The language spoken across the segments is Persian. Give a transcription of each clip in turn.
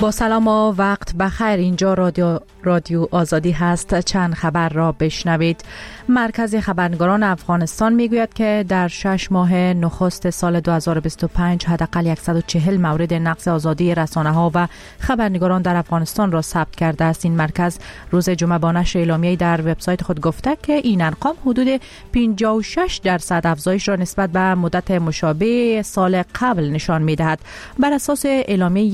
با سلام و وقت بخیر. اینجا رادیو آزادی هست. چند خبر را بشنوید. مرکز خبرنگاران افغانستان میگوید که در 6 ماه نخست سال 2025 حداقل 140 مورد نقض آزادی رسانه‌ها و خبرنگاران در افغانستان را ثبت کرده است. این مرکز روز جمعه با نشر اعلامیه‌ای در وبسایت خود گفته که این ارقام حدود 56% افزایش را نسبت به مدت مشابه سال قبل نشان می‌دهد. بر اساس اعلامیه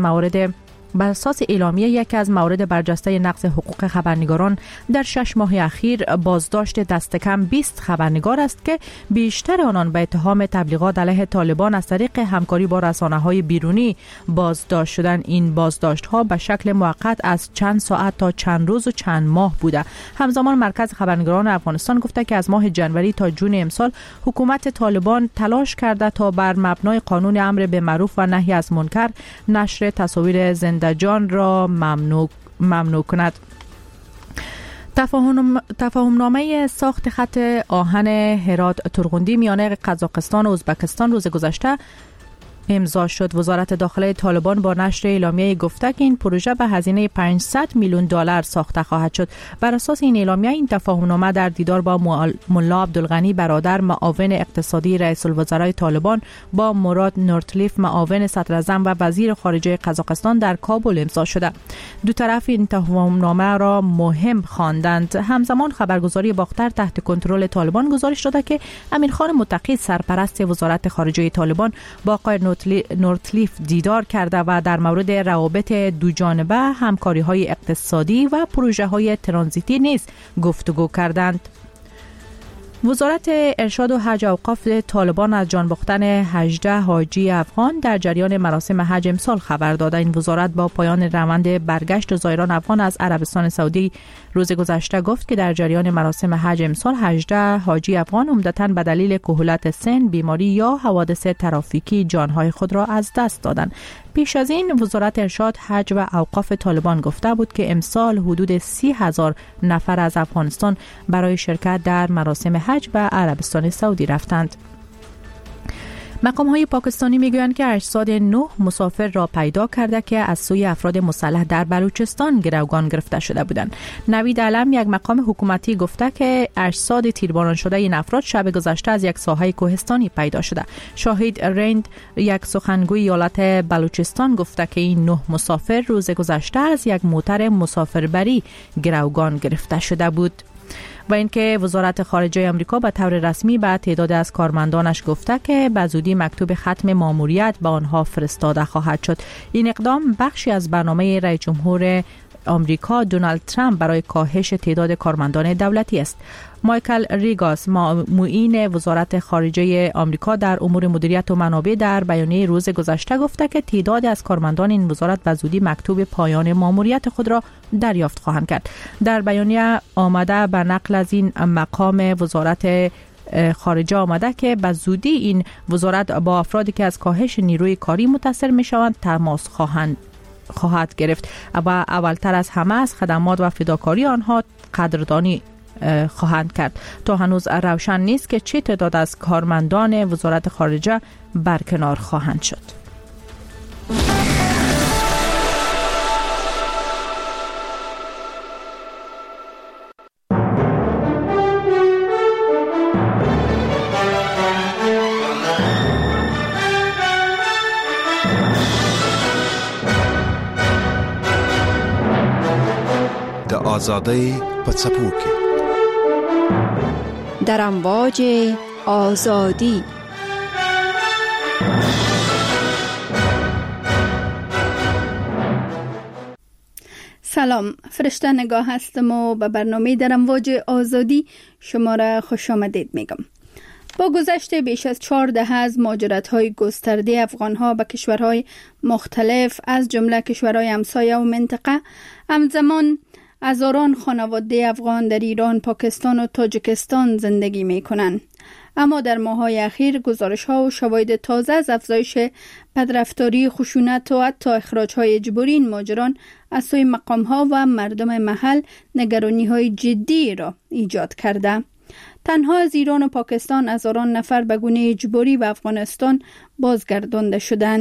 یکی از موارد برجسته نقض حقوق خبرنگاران در 6 ماه اخیر بازداشت دست کم 20 خبرنگار است که بیشتر آنان به اتهام تبلیغات علیه طالبان از طریق همکاری با رسانه‌های بیرونی بازداشت شدند. این بازداشت‌ها به شکل موقت از چند ساعت تا چند روز و چند ماه بوده. همزمان مرکز خبرنگاران افغانستان گفته که از ماه جنوری تا جون امسال حکومت طالبان تلاش کرده تا بر مبنای قانون امر به معروف و نهی از منکر نشر تصاویر زنده جان را ممنوع کند. تفاهمنامه ساخت خط آهن هرات ترغوندی میان قزاقستان و ازبکستان روز گذشته امضا شد. وزارت داخله طالبان با نشر اعلامیه گفته که این پروژه به هزینه 500 میلیون دلار ساخته خواهد شد. بر اساس این اعلامیه این تفاهمنامه در دیدار با ملا عبدالغنی برادر معاون اقتصادی رئیس الوزرای طالبان با مراد نورتلیف معاون صدراعظم و وزیر خارجه قزاقستان در کابل امضا شده. دو طرف این تفاهمنامه را مهم خواندند. همزمان خبرگزاری باختر تحت کنترل طالبان گزارش داده که امیرخان متقی سرپرست وزارت خارجه طالبان با آقای نورتلیف دیدار کرده و در مورد روابط دو جانبه، همکاری‌های اقتصادی و پروژه‌های ترانزیتی نیز گفتگو کردند. وزارت ارشاد و حج اوقاف طالبان از جان باختن 18 حاجی افغان در جریان مراسم حج امسال خبر داده. این وزارت با پایان روند برگشت زائران افغان از عربستان سعودی روز گذشته گفت که در جریان مراسم حج امسال 18 حاجی افغان عمدتاً به دلیل کهولت سن، بیماری یا حوادث ترافیکی جانهای خود را از دست دادند. پیش از این وزارت ارشاد، حج و اوقاف طالبان گفته بود که امسال حدود 30,000 نفر از افغانستان برای شرکت در مراسم حج به عربستان سعودی رفتند. مقام‌های پاکستانی میگویند که اجساد 9 مسافر را پیدا کرده که از سوی افراد مسلح در بلوچستان گروگان گرفته شده بودند. نوید علم، یک مقام حکومتی، گفته که اجساد تیرباران شده این افراد شب گذشته از یک ساحه کوهستانی پیدا شده. شاهد رند، یک سخنگوی ایالت بلوچستان، گفته که این 9 مسافر روز گذشته از یک موتر مسافربری گروگان گرفته شده بود. و اینکه وزارت خارجه آمریکا به طور رسمی به تعداد از کارمندانش گفته که به زودی مکتوب ختم ماموریت به آنها فرستاده خواهد شد. این اقدام بخشی از برنامه رئیس جمهور آمریکا دونالد ترامپ برای کاهش تعداد کارمندان دولتی است. مایکل ریگاس، معین وزارت خارجه آمریکا در امور مدیریت و منابع، در بیانیه روز گذشته گفته که تعداد از کارمندان این وزارت به زودی مکتوب پایان ماموریت خود را دریافت خواهند کرد. در بیانیه آمده به نقل از این مقام وزارت خارجه آمده که به زودی این وزارت با افرادی که از کاهش نیروی کاری متاثر می شوند تماس خواهد گرفت و اولتر از همه از خدمات و فداکاری آنها قدردانی خواهند کرد. تا هنوز روشن نیست که چه تعداد از کارمندان وزارت خارجه برکنار خواهند شد. آزادی پڅپو کې در امواج آزادی. سلام، فرشته نگاه هستم و به برنامه در امواج آزادی شما را خوش آمدید میگم. با گذشت بیش از 4 دهه از مهاجرت‌های گسترده افغان‌ها به کشورهای مختلف از جمله کشورهای همسایه و منطقه، همزمان هزاران خانواده افغان در ایران، پاکستان و تاجیکستان زندگی می‌کنند. اما در ماه‌های اخیر گزارش‌ها و شواهد تازه از افزایش بدرفتاری، خشونت و حتی اخراج‌های اجباری این مهاجران از سوی مقام‌ها و مردم محل نگرانی‌های جدی را ایجاد کرده. تنها از ایران و پاکستان هزاران نفر به گونه اجباری به افغانستان بازگردانده شدند.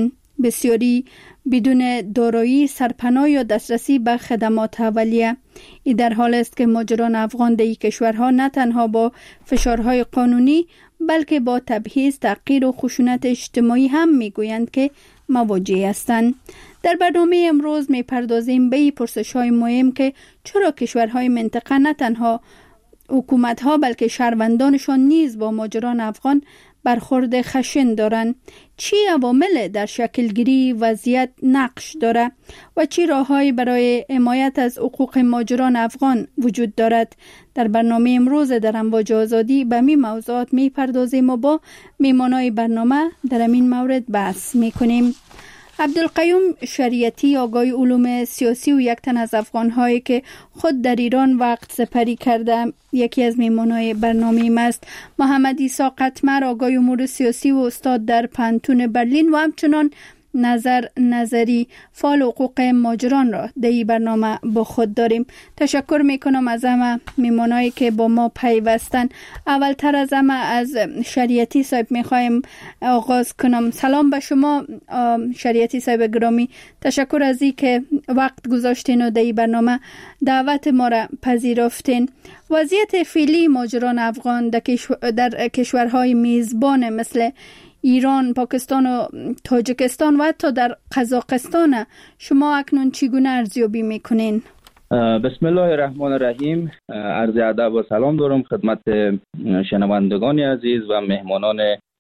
بسیاری بدون دارایی، سرپناه یا دسترسی به خدمات اولیه. این در حال است که مهاجران افغان در این کشورها نه تنها با فشارهای قانونی بلکه با تبعیض، تحقیر و خشونت اجتماعی هم میگویند که مواجه هستند. در برنامه امروز میپردازیم به پرسش‌های مهم که چرا کشورهای منطقه نه تنها حکومت‌ها بلکه شهروندانشان نیز با مهاجران افغان برخورد خشن دارند، چی عوامل در شکلگیری وضعیت نقش دارد و چی راه‌هایی برای حمایت از حقوق مهاجران افغان وجود دارد. در برنامه امروز در امواج آزادی به می موضوعات میپردازیم و با میهمانای برنامه در این مورد بحث میکنیم. عبدالقیوم شریعتی، آگای علوم سیاسی و یک تن از افغان‌هایی که خود در ایران وقت سپری کرده، یکی از میهمانان برنامه است. محمد عیسی قطمر، آگای امور سیاسی و استاد در پانتون برلین و همچنان نظر نظری، فعال حقوق مهاجران را در این برنامه با خود داریم. تشکر میکنم از همه میهمانایی که با ما پیوستن. اولتر از همه از شریعتی صاحب میخوایم آغاز کنم. سلام به شما شریعتی صاحب گرامی، تشکر از این که وقت گذاشتین و در این برنامه دعوت ما را پذیرفتین. وضعیت فعلی مهاجران افغان در کشورهای میزبان مثل ایران، پاکستان و تاجیکستان و حتی در قزاقستان شما اکنون چگونه ارزیابی میکنین؟ بسم الله الرحمن الرحیم. عرض ادب و سلام دارم خدمت شنوندگان عزیز و مهمانان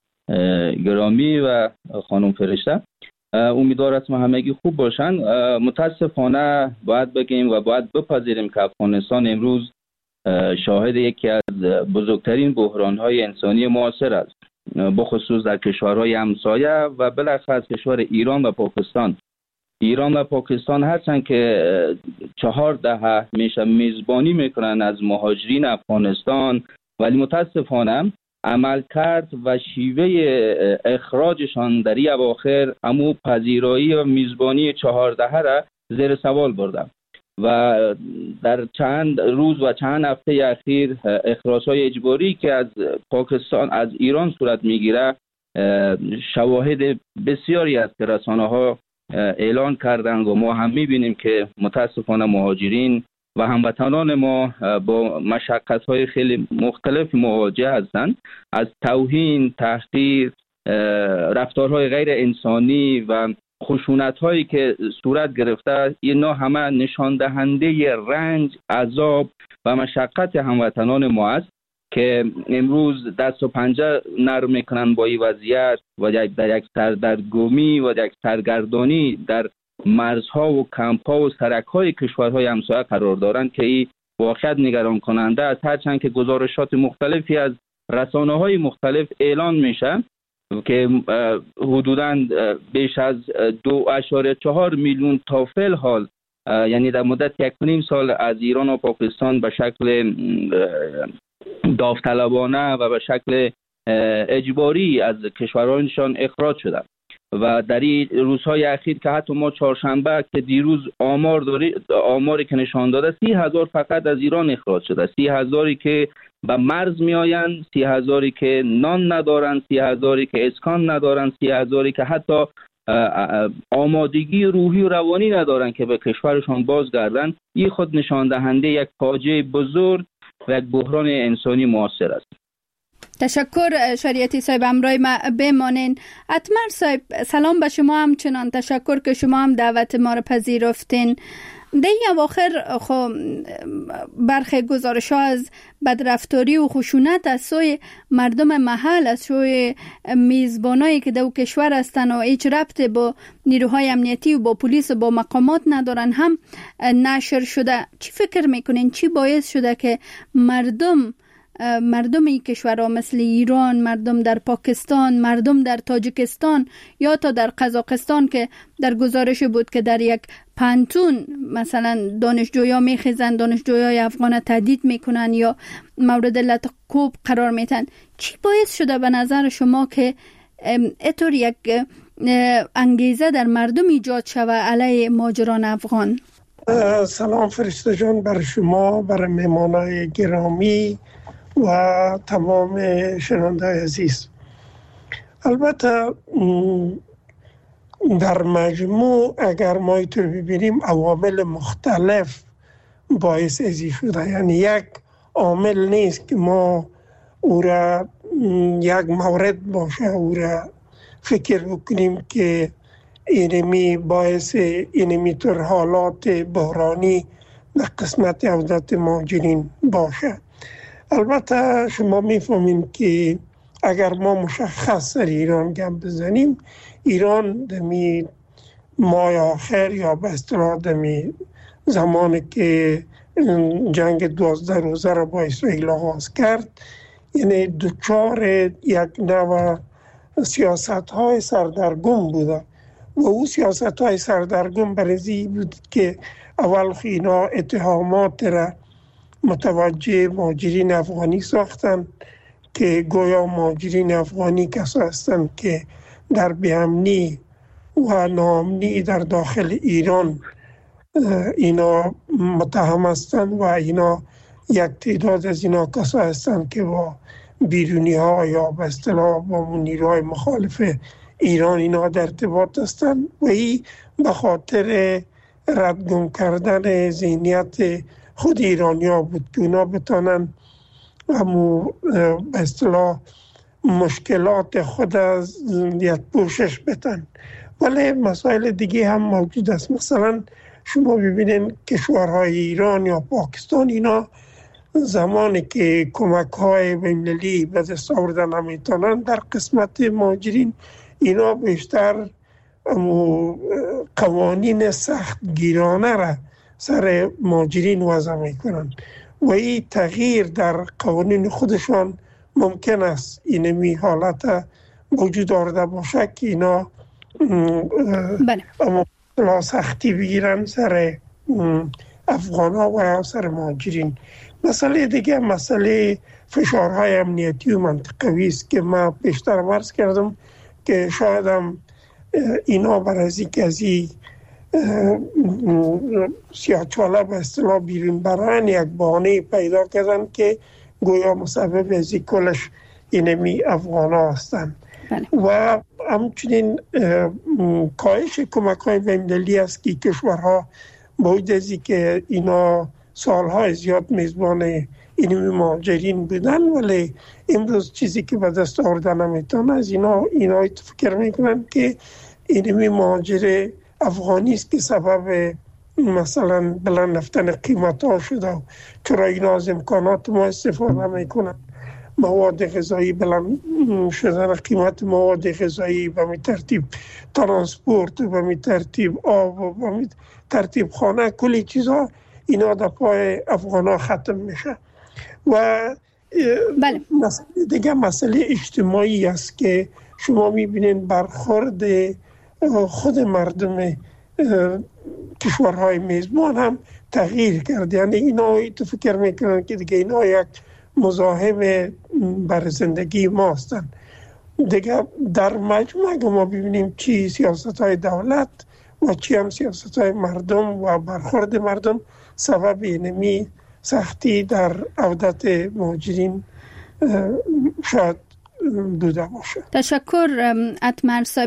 گرامی و خانم فرشته. امیدوار هستم همگی خوب باشند. متاسفانه باید بگیم و باید بپذیریم که افغانستان امروز شاهد یکی از بزرگترین بحران‌های انسانی معاصر است، بخصوص در کشورهای همسایه و بالاخص کشور ایران و پاکستان. ایران و پاکستان هرچند که 4 دهه میشه میزبانی میکنن از مهاجرین افغانستان، ولی متاسفانه عملکرد و شیوه اخراجشان در این اواخر امو پذیرایی و میزبانی 4 دهه را زیر سوال برده و در چند روز و چند هفته اخیر اخراج‌های اجباری که از پاکستان از ایران صورت میگیره شواهد بسیاری است که رسانه‌ها اعلان کردند و ما هم میبینیم که متاسفانه مهاجرین و هموطنان ما با مشقت‌های خیلی مختلف مواجه هستند، از توهین، تحقیر، رفتارهای غیر انسانی و خشونت‌هایی که صورت گرفته. اینا همه نشان دهنده رنج، عذاب و مشقت هموطنان ما است که امروز دست و پنجه نرم میکنن با این وضعیت و در یک سردرگمی و یک سرگردانی در مرزها و کمپ‌ها و سرک‌های کشورهای همسایه قرار دارند که این واقعیت نگران کننده است. هرچند که گزارشات مختلفی از رسانه‌های مختلف اعلان میشه که حدوداً بیش از 2.4 میلیون تا فعل حال، یعنی در مدت 1.5 سال از ایران و پاکستان به شکل داوطلبانه و به شکل اجباری از کشورانشان اخراج شده و در این روزهای اخیر که حتی ما چهارشنبه که دیروز آماری که نشان داده 30,000 فقط از ایران اخراج شده، 30,000 که به مرز می آیند، 30,000 که نان ندارند، 30,000 که اسکان ندارند، 30,000 که حتی آمادگی روحی و روانی ندارند که به کشورشان بازگردند. این خود نشان دهنده یک فاجعه بزرگ و یک بحران انسانی معاصر است. تشکر شریعتی صاحب، همراه ما بمانین. اتمر صاحب سلام به شما، همچنان تشکر که شما هم دعوت ما را پذیرفتین. در این اواخر برخی گزارش‌ها از بدرفتاری و خشونت از سوی مردم محل، از سوی میزبانایی که در کشور هستند و هیچ ربط با نیروهای امنیتی و با پلیس و با مقامات ندارن هم نشر شده. چی فکر میکنین چی باعث شده که مردم این کشورها مثل ایران، مردم در پاکستان، مردم در تاجیکستان یا تا در قزاقستان که در گزارش بود که در یک پانتون مثلا دانشجویا میخیزن، دانشجویای افغان تهدید میکنن یا مورد لطکوب قرار میتن، چی باعث شده به نظر شما که اینطور یک انگیزه در مردم ایجاد شود علیه مهاجران افغان؟ سلام فرشته جان، بر شما، بر مهمانای گرامی و تمام شنونده عزیز. البته در مجموع اگر ما اینطور ببینیم عوامل مختلف باعث ازی شده. یعنی یک عامل نیست که ما او را یک مورد باشه او را فکر بکنیم که اینمی باعث اینمی طور حالات بحرانی در قسمت عودت مهاجرین باشه. البته شما میفهمین که اگر ما مشخص در ایران گپ بزنیم، ایران دمی ماه آخر یا به اصطلاح دمی زمانی که جنگ 12 روزه را با اسرائیل آغاز کرد، یعنی دچار یک نوع سیاست های سردرگم بوده و او سیاست های سردرگم برای بود که اول اینا اتهامات را متوجه مهاجرین افغانی ساختن که گویا مهاجرین افغانی کسا هستند که در بی‌امنی و ناامنی در داخل ایران اینا متهم هستند و اینا یک تعداد از اینا کسا هستند که با بیرونی ها یا به اصطلاح با نیروهای مخالف ایران اینا در ارتباط هستند و این به خاطر ردگم کردن ذهنیت خود ایرانی ها بود که اونا بتانن به اصطلاح مشکلات خود از یک پوشش بتن. ولی مسائل دیگه هم موجود است. مثلا شما ببینید کشورهای ایران یا پاکستان اینا زمانی که کمک های بین‌المللی به دست آوردن نمیتونن در قسمت مهاجرین اینا بیشتر قوانین سخت گیرانه را سر مهاجرین وضع میکنن و این تغییر در قوانین خودشان ممکن است اینمی حالت وجود آورده باشه که اینا سختی بگیرن سر افغان ها و سر مهاجرین. مسئله دیگه مسئله فشارهای امنیتی و منطقوی است که ما بیشتر عرض کردم که شاید هم اینا برای کسی سیاه‌چاله به اصطلاح بیرون برن یک بهانه پیدا کردن که گویا مسبب از کلش اینمی افغان ها هستند و همچنین کاهش کمک های بین‌المللی است که کشورها باید ازی که اینا سالهای زیاد میزبان اینمی مهاجرین بودن ولی امروز چیزی که به دست آوردن نمیتونن از اینا فکر میکنن که اینمی مهاجر افغانی است که سبب مثلا بلند رفتن قیمت ها شده. چرا اینا از امکانات ما استفاده میکنن؟ مواد غذایی بلند شدن قیمت مواد غذایی به می ترتیب ترانسپورت و به می ترتیب آب و به می ترتیب خانه، کلی چیزا اینا در پای افغان ها ختم میشه. و مسئله دیگه مسئله اجتماعی است که شما میبینین برخورد خود مردم کشورهای میزبان هم تغییر کرد. یعنی اینا تو فکر میکنن که دیگه اینا یک مزاحم بر زندگی ما هستند. دیگه در مجموع اگه ما ببینیم چی سیاست های دولت و چی هم سیاست های مردم و برخورد مردم سبب اینمی سختی در عودت مهاجرین شاید بوده باشه. تشکر اتمر صاحب.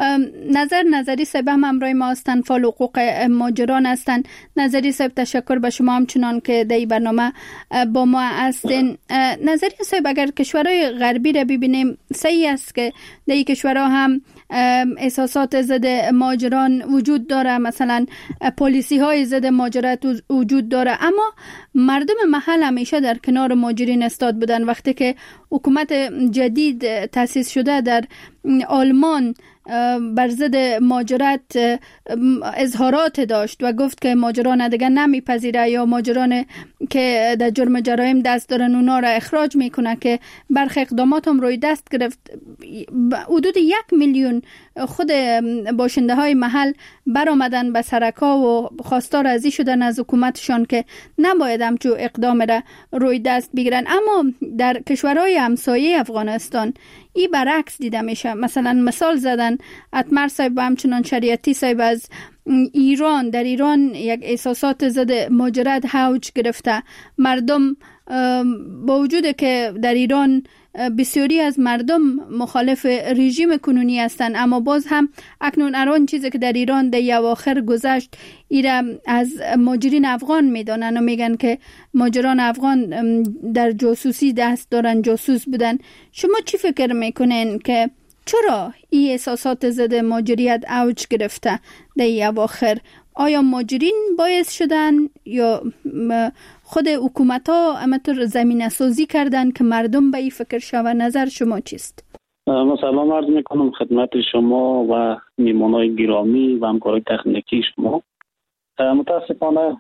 نظری صاحب هم همراه ما هستن، فعال حقوق مهاجران هستن. نظری صاحب تشکر به شما همچنان که در این برنامه با ما هستین. نظری صاحب اگر کشورهای غربی را ببینیم صحیح است که در این کشورها هم احساسات ضد مهاجران وجود داره، مثلا پالیسی های ضد مهاجرت وجود داره، اما مردم محل همیشه در کنار مهاجرین استاد بودن. وقتی که حکومت جدید تأسیس شده در آلمان بر ضد مهاجرت اظهارات داشت و گفت که مهاجران دیگه نمیپذیره یا مهاجران که در جرم جرایم دست دارن اونا را اخراج میکنه که برخی اقدامات هم روی دست گرفت. حدود 1 میلیون خود باشنده های محل برآمدن به سرکا و خواستار ازی شدن از حکومتشان که نباید همچون اقدام را روی دست بگیرن. اما در کشورهای همسایه افغانستان این برعکس دیده میشه. مثلا مثال زدن اتمر صاحب و همچنان شریعتی صاحب از ایران. در ایران یک احساسات ضد مهاجرت اوج گرفته. مردم با وجود که در ایران بسیاری از مردم مخالف رژیم کنونی هستند، اما باز هم اکنون الان چیزی که در ایران در اواخر گذشت ایره از ماجرین افغان میدانن و میگن که ماجران افغان در جاسوسی دست دارن، جاسوس بودن. شما چی فکر میکنین که چرا این احساسات ضد ماجریت اوج گرفته در اواخر؟ آیا ماجرین باعث شدن یا خود حکومت ها همطور زمینه سازی کردن که مردم به این فکر شود؟ نظر شما چیست؟ سلام عرض میکنم خدمت شما و میمانای گرامی و همکارای تکنیکی شما. متاسفانه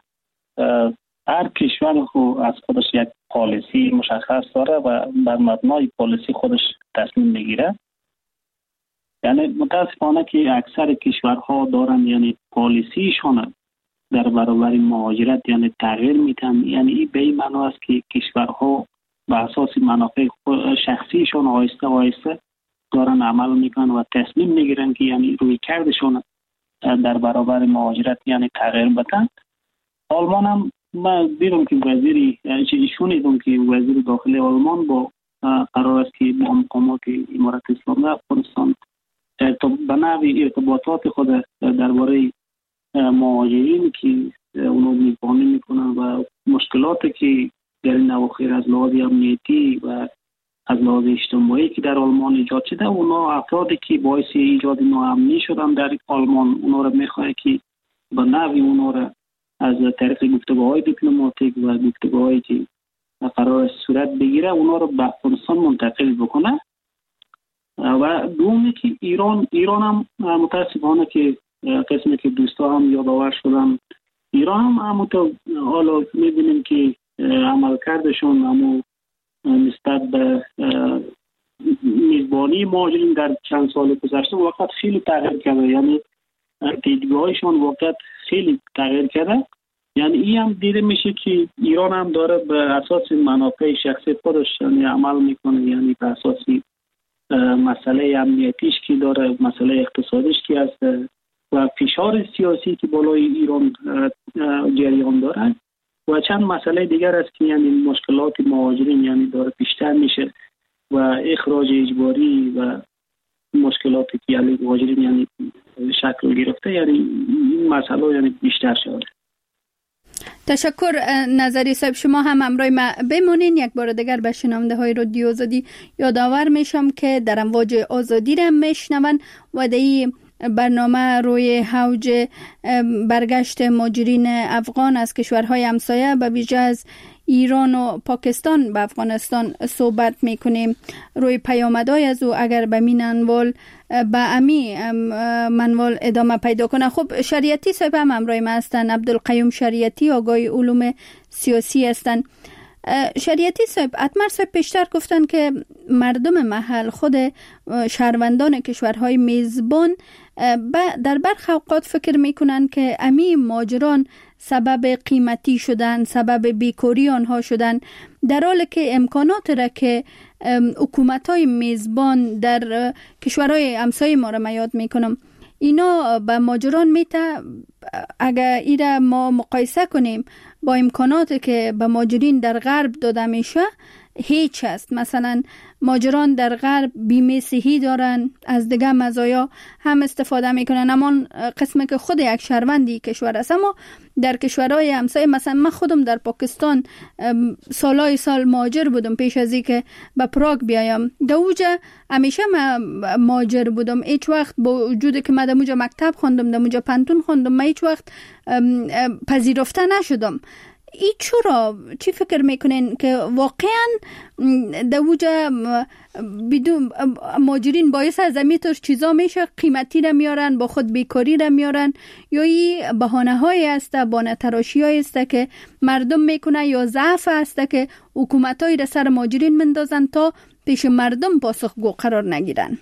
هر کشور از خودش یک پالیسی مشخص داره و بر مبنای پالیسی خودش تصمیم میگیره. یعنی متاسفانه که اکثر کشورها دارن یعنی پالیسیشون در برابر مهاجرت یعنی تغییر میتن. یعنی به این معنی است که کشورها به اساس منافع شخصیشون آهسته آهسته دارن عمل میکنن و تصمیم میگیرن که یعنی روی کردشون در برابر مهاجرت یعنی تغییر بدن. آلمان هم من دیدم که شنیدم که وزیر داخلی آلمان با قرار است که با مقامات امارت اسلامی افغانستان به نوعی ارتباطات خود درباره مهاجرین که اونو میزبانی میکنن و مشکلاتی که در این اواخر از لحاظ امنیتی و از لحاظ اجتماعی که در آلمان ایجاد شده، اونا افرادی که باعث ایجاد ناامنی شدن در آلمان، اونا رو میخواد که به نوعی اونا رو از طریق گفتگوهای دیپلماتیک و گفتگوهایی که قرار صورت بگیره اونا رو به افغانستان منتقل بکنه. و دومی که ایران هم متاسفانه که قسمی که دوستا هم یادآور شدن، ایران هم همونطور حالا میبینیم که عملکردشون همون نسبت به میزبانی مهاجرین در چند سال گذشته وقت خیلی تغییر کرده. یعنی دیدگاهشون وقت خیلی تغییر کرده. یعنی این هم دیده میشه که ایران هم داره به اساس منافع شخصی خودش یعنی عمل میکنه. یعنی به اساس مسئله امنیتیش که داره، مسئله اقتصادیش که هست و فشار سیاسی که بالای ایران جریان داره و چند مسئله دیگر است که یعنی مشکلات مهاجرین یعنی داره بیشتر میشه و اخراج اجباری و مشکلاتی که یعنی مهاجرین یعنی شکل گرفته، یعنی این مسئله یعنی بیشتر شده. تشکر نظری صاحب. شما هم همراه ما بمونین. یک بار دیگر به شنونده های رادیو آزادی یادآور میشم که در امواج آزادی را میشنون و در این برنامه روی اوج برگشت مهاجرین افغان از کشورهای همسایه به ویژه از ایران و پاکستان به افغانستان صحبت میکنیم. روی پیامدهای از او اگر به این منوال ادامه پیدا کنه. خب شریعتی صاحب هم همراه ما هستن، عبدالقیوم شریعتی، آگاه علوم سیاسی هستن. شریعتی صاحب، اتمر صاحب پیشتر گفتن که مردم محل، خود شهروندان کشورهای میزبان در برخی اوقات فکر میکنن که امی مهاجران سبب قیمتی شدن، سبب بیکاری آنها شدن، در حالی که امکانات را که حکومت‌های میزبان در کشورهای همسایه ما را یاد میکنم اینا به مهاجران میته. اگر ایره ما مقایسه کنیم با امکاناتی که به مهاجرین در غرب داده میشه هیچ است. مثلا مهاجران در غرب بیمه صحی دارن، از دیگه مزایا هم استفاده میکنن، اما قسمی که خود یک شهروندی کشور است. اما در کشورهای همسایه مثلا من خودم در پاکستان سالهای سال مهاجر بودم پیش از اینکه به پراگ بیایم. در اوجه همیشه مهاجر بودم. هیچ وقت با وجودی که من در اوجه مکتب خواندم، در اوجه پانتون خواندم، من هیچ وقت پذیرفته نشدم. ای چرا؟ چی فکر میکنین که واقعا در اوجه بدون مهاجرین باعث از امیتش چیزا میشه قیمتی را میارن، با خود بیکاری را میارن، یا ای بهانه های است، بهانه تراشی های است که مردم میکنه، یا ضعف است که حکومت های را سر مهاجرین مندازن تا پیش مردم پاسخگو قرار نگیرن؟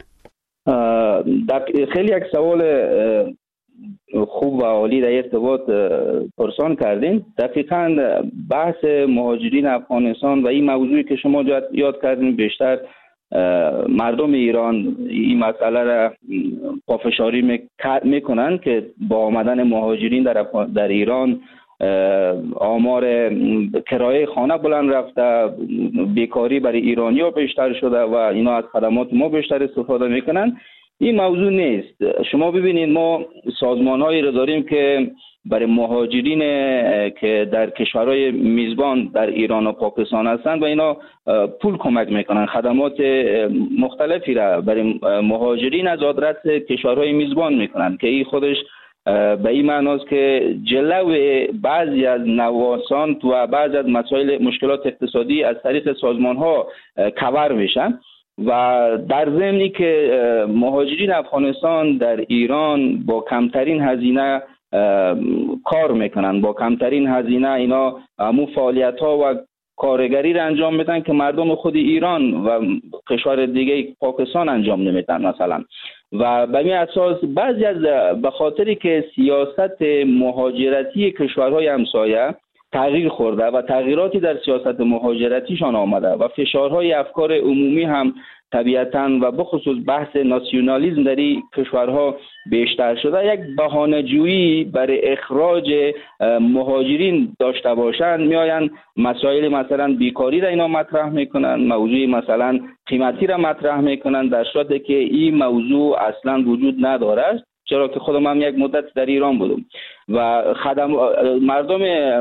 خیلی یک سوال خوب و عالی در ارتباط پرسان کردین. دقیقاً بحث مهاجرین افغانستان و این موضوعی که شما یاد کردین بیشتر مردم ایران این مسئله را پافشاری میکنن که با آمدن مهاجرین در ایران آمار کرایه خانه بلند رفته، بیکاری برای ایرانی‌ها بیشتر شده و اینا از خدمات ما بیشتر استفاده میکنن. این موضوع نیست. شما ببینید ما سازمان‌هایی را داریم که برای مهاجرین که در کشورهای میزبان در ایران و پاکستان هستند و اینا پول کمک میکنن، خدمات مختلفی را برای مهاجرین از آدرس کشورهای میزبان میکنن که این خودش به این معناست که جلو بعضی از نوسان و بعضی از مسائل مشکلات اقتصادی از طریق سازمان‌ها کاور میشن و در ضمنی که مهاجرین افغانستان در ایران با کمترین هزینه کار میکنن، با کمترین هزینه اینا همون فعالیت ها و کارگری را انجام میدن که مردم خود ایران و کشور دیگه پاکستان انجام نمیدن مثلا. و به این اساس بعضی از به خاطری که سیاست مهاجرتی کشورهای همسایه تغییر خورده و تغییراتی در سیاست مهاجرتیشان آمده و فشارهای افکار عمومی هم طبیعتاً و بخصوص بحث ناسیونالیسم در این کشورها بیشتر شده، یک بهانه‌جویی برای اخراج مهاجرین داشته باشند، میآیند مسائل مثلا بیکاری را اینا مطرح میکنن، موضوع مثلا قیمتی را مطرح میکنن، در صورتی که این موضوع اصلا وجود نداره. چرا که خودم هم یک مدت در ایران بودم و مردم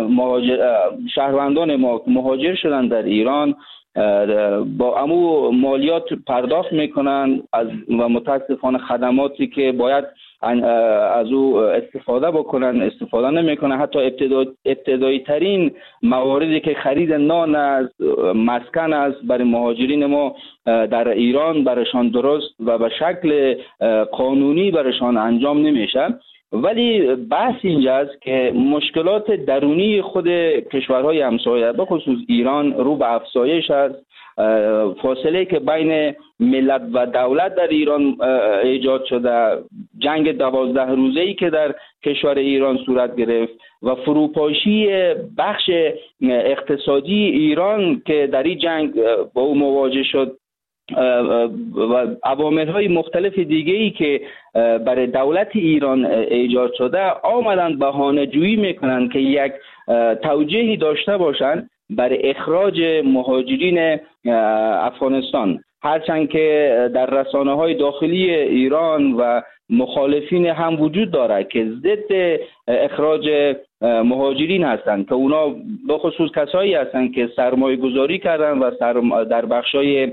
شهروندان ما مهاجر شدن در ایران با امو مالیات پرداخت میکنن و متاسفانه خدماتی که باید از او استفاده بکنن استفاده نمیکنن. حتی ابتدایی ترین مواردی که خرید نان است، مسکن است، برای مهاجرین ما در ایران برایشان درست و به شکل قانونی برایشان انجام نمیشه. ولی بحث اینجاست که مشکلات درونی خود کشورهای همسایه به خصوص ایران رو به افزایش است. فاصله که بین ملت و دولت در ایران ایجاد شده، جنگ 12 روزه‌ای که در کشور ایران صورت گرفت و فروپاشی بخش اقتصادی ایران که در این جنگ با او مواجه شد و عوامل‌های مختلف دیگه‌ای که برای دولت ایران ایجاد شده، آمدن بهانه‌جویی میکنن که یک توجیهی داشته باشن برای اخراج مهاجرین افغانستان، هرچند که در رسانه‌های داخلی ایران و مخالفین هم وجود داره که ضد اخراج مهاجرین هستند که اونا بخصوص کسایی هستند که سرمایه گذاری کردن و در بخشای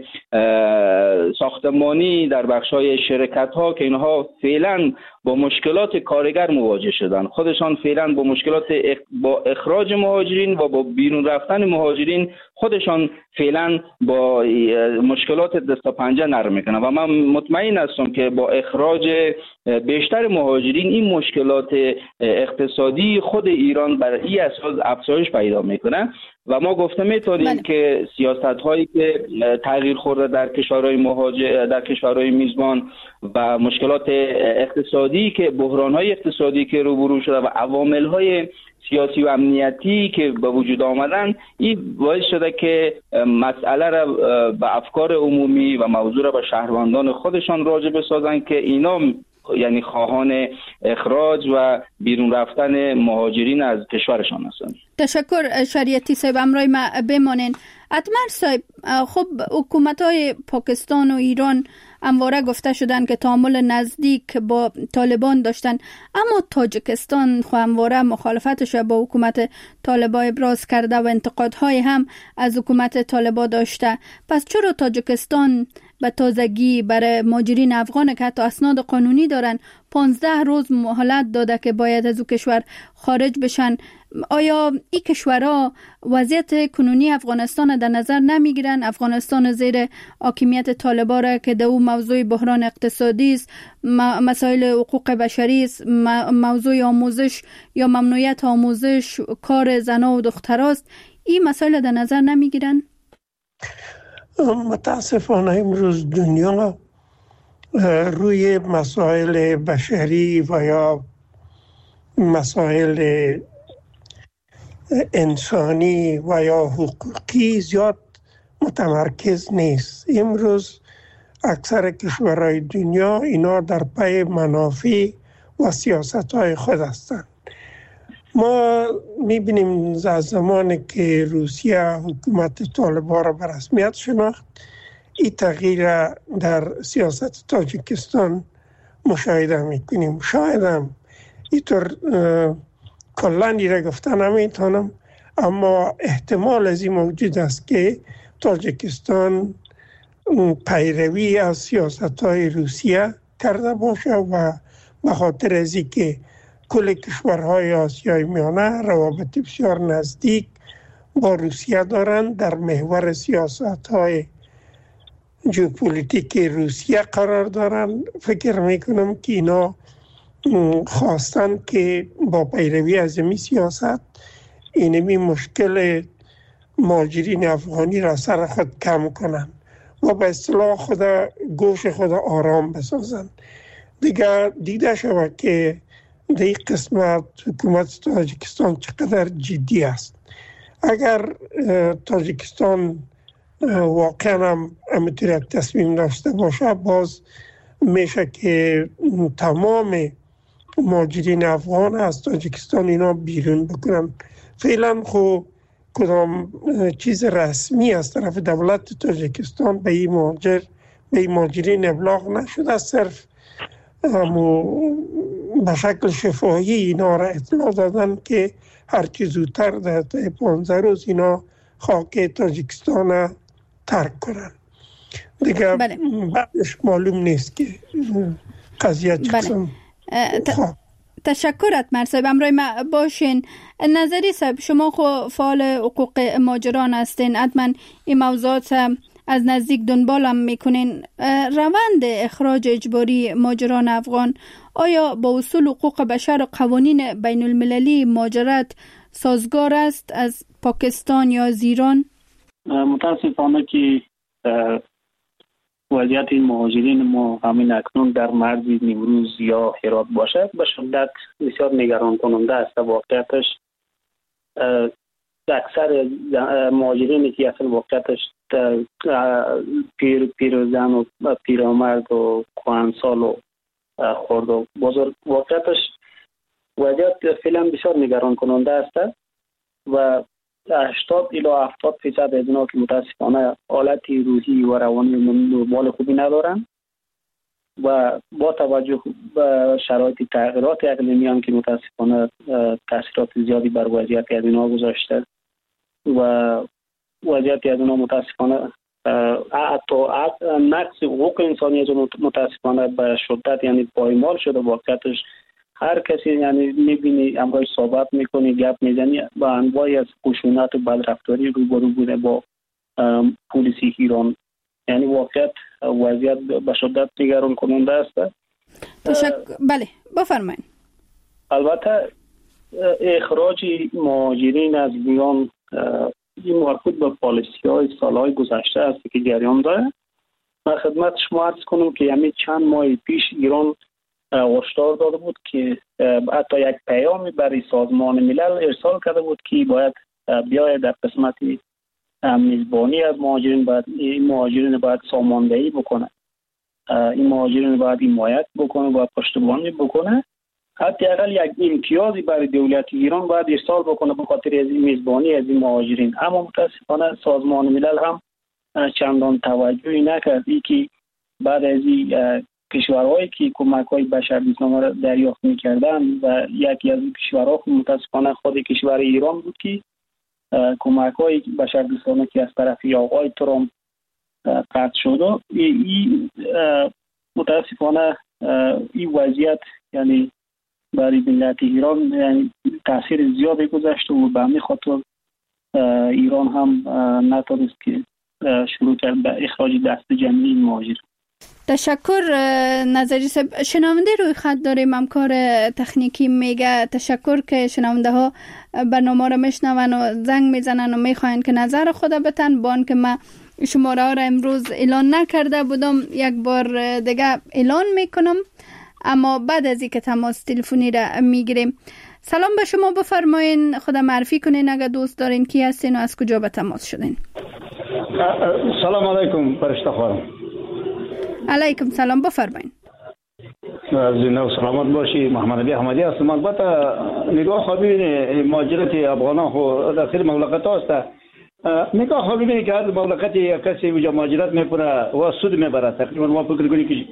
ساختمانی، در بخشای شرکت ها که اینها فعلا با مشکلات کارگر مواجه شدن، خودشان فعلا با مشکلات با اخراج مهاجرین و با بیرون رفتن مهاجرین خودشان فعلا با مشکلات دست و پنجه نرم میکنن و من مطمئن هستم که با اخراج بیشتر مهاجرین این مشکلات اقتصادی خود ایران بر این اساس افزایش پیدا میکنه و ما گفته میتونیم که سیاست هایی که تغییر خورده در کشورهای میزبان و مشکلات اقتصادی که بحران های اقتصادی که روبرو شده و عوامل های سیاسی و امنیتی که به وجود آمدن، این باعث شده که مسئله را به افکار عمومی و موضوع را به شهروندان خودشان راجع بسازن که اینا یعنی خواهان اخراج و بیرون رفتن مهاجرین از کشورشان هستند. تشکر شریعتی صاحب، امرای ما بمانین. اتمر صاحب، خب حکومت‌های پاکستان و ایران همواره گفته شدن که تعامل نزدیک با طالبان داشتن، اما تاجیکستان همواره مخالفتش با حکومت طالبان ابراز کرده و انتقادهای هم از حکومت طالبان داشته. پس چرا تاجیکستان به تازگی برای مهاجرین افغان که حتی اسناد قانونی دارن 15 روز مهلت داده که باید از او کشور خارج بشن؟ آیا این کشورها وضعیت کنونی افغانستان در نظر نمیگیرن؟ افغانستان زیر حاکمیت طالبان را که در او موضوع بحران اقتصادی است، مسائل حقوق بشری است، موضوع آموزش یا ممنوعیت آموزش، کار زنان و دختراست، این مسائل در نظر نمیگیرن؟ متاسفانه امروز دنیا روی مسائل بشری و یا مسائل انسانی و یا حقوقی زیاد متمرکز نیست. امروز اکثر کشورهای دنیا اینا در پی منافع و سیاست‌های خود هستند. ما میبینیم از زمانی که روسیه حکومت طالبان را به رسمیت شناخت، این تغییر در سیاست تاجیکستان مشاهده میکنیم. شاید هم اینطور کلانی را گفتن نمیتونم، اما احتمال از این موجود است که تاجیکستان پیروی از سیاست های روسیه کرده باشه و به خاطر از اینکه کل کشورهای آسیای میانه روابط بسیار نزدیک با روسیه دارند، در محور سیاست های ژئوپلیتیک روسیه قرار دارند. فکر میکنم که اینا خواستن که با پیروی از این سیاست اینمی مشکل مهاجرین افغانی را سر خود کم کنند و به اصطلاح خود گوش خود آرام بسازند. دیگه دیده شود که در این قسمت حکومت تاجیکستان چقدر جدی است. اگر تاجیکستان واقعا هم امطور تصمیم داشته باشه، باز میشه که تمام مهاجرین افغان از تاجیکستان اینا بیرون بکنن. فعلا خب کدام چیز رسمی از طرف دولت تاجیکستان به این مهاجرین ابلاغ نشده، صرف به شکل شفاهی اینا را اطلاع دادن که هرچی زودتر در 15 روز اینا خاک تاجیکستان ترک کنن. دیگه بعدش معلوم نیست که قضیه چقدر. تشکرت مرصاحب، امروی ما باشین. نظری صاحب، شما خو فعال حقوق مهاجران هستین، حتما این موضوعات از نزدیک دنبالم میکنین. روند اخراج اجباری مهاجران افغان آیا با اصول حقوق بشر و قوانین بین المللی مهاجرت سازگار است از پاکستان یا از ایران؟ متاسفانه که وضعیت این مهاجرین ما همین اکنون در مرز نیمروز یا هرات باشد به شدت بسیار نگران کننده است. واقعیتش اکثر مهاجرینی که اصلا واقعیتش پیرزن و پیرامرد و کهنسال و خرد و بزرگ، واقعیتش وضعیت فعلا بسیار نگران کننده است و 80 الی 70% از اینا که متاسفانه حالت روحی و روانی نرمال خوبی ندارن و با توجه به شرایط تغییرات اقلیمی هم که متاسفانه تاثیرات زیادی بر وضعیت از اینا گذاشته و وضعیت از اینا متاسفانه حتی نقص حقوق انسانی از متاسفانه به شدت یعنی پایمال شده. واقعیتش هر کسی یعنی میبینی امروز صحبت میکنی گپ میزنی با انواعی از خشونت و بدرفتاری روبرو بوده با پلیس ایران. یعنی واقعیت وضعیت به شدت نگران کننده است. بله بفرمایید. البته اخراج مهاجرین از ایران این مربوط به پالیسی‌های سالهای گذشته است که جریان داره. من خدمت شما عرض کنم که همین چند ماه پیش ایران هشدار داده بود که حتی یک پیامی برای سازمان ملل ارسال کرده بود که باید بیاید در قسمت میزبانی از مهاجرین باید این مهاجرین باید ساماندهی بکنه، این مهاجرین باید حمایت بکنه، باید پشتیبانی بکنه، حداقل یک امتیازی برای دولت ایران باید ارسال بکنه به خاطر از این میزبانی از این مهاجرین. اما متاسفانه سازمان ملل هم چندان توجهی نکرد. که بعد از این کشورهایی که کمک‌های بشردوستانه را دریافت می‌کردن و یکی از این کشورها متاسفانه خود کشور ایران بود که کمک‌های بشردوستانه که از طرف آقای ترامپ قطع شد. این متاسفانه این وضعیت یعنی برای ملت ایران یعنی تاثیر زیادی گذاشت و به همین خاطر ایران هم نتونست که شروع کرد به اخراج دست جمعی مهاجرین. تشکر نظری صاحب. شنونده روی خط داریم، همکار تکنیکی میگه تشکر که شنونده ها برنامه را میشنون و زنگ میزنن و میخواین که نظر خود بتن. با که من شماره ها را امروز اعلان نکرده بودم، یک بار دیگه اعلان میکنم، اما بعد از اینکه تماس تلفنی را میگیریم. سلام به شما، بفرمایین خود معرفی کنین اگر دوست دارین، کی هستین و از کجا به تماس شدین؟ سلام علیکم فرشته خانم. علیکم سلام، بفرمایین. زنده و سلامت باشی. محمد علی احمدی هستم. البته نگاه خود ببینید مهاجرت افغانان خو داخل مملکت است. نگاه خود ببینید که هر مملکتی یک کسی وجا مهاجرت میکنه و سود میبره. تقریبا ما فکر کنیم که